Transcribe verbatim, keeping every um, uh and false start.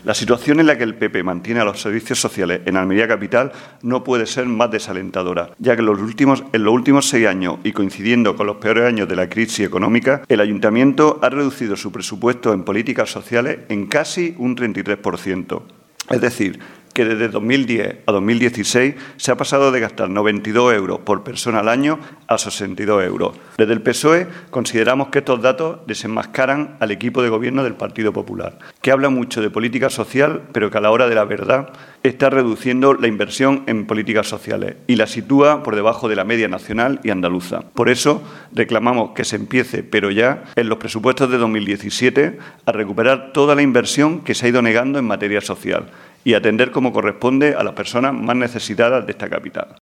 La situación en la que el P P mantiene a los servicios sociales en Almería Capital no puede ser más desalentadora, ya que en los últimos, en los últimos seis años y coincidiendo con los peores años de la crisis económica, el Ayuntamiento ha reducido su presupuesto en políticas sociales en casi un treinta y tres por ciento. Es decir, que desde dos mil diez a dos mil dieciséis se ha pasado de gastar noventa y dos euros por persona al año a sesenta y dos euros. Desde el P S O E consideramos que estos datos desenmascaran al equipo de gobierno del Partido Popular, que habla mucho de política social, pero que a la hora de la verdad está reduciendo la inversión en políticas sociales y la sitúa por debajo de la media nacional y andaluza. Por eso reclamamos que se empiece, pero ya, en los presupuestos de dos mil diecisiete, a recuperar toda la inversión que se ha ido negando en materia social y atender como corresponde a las personas más necesitadas de esta capital.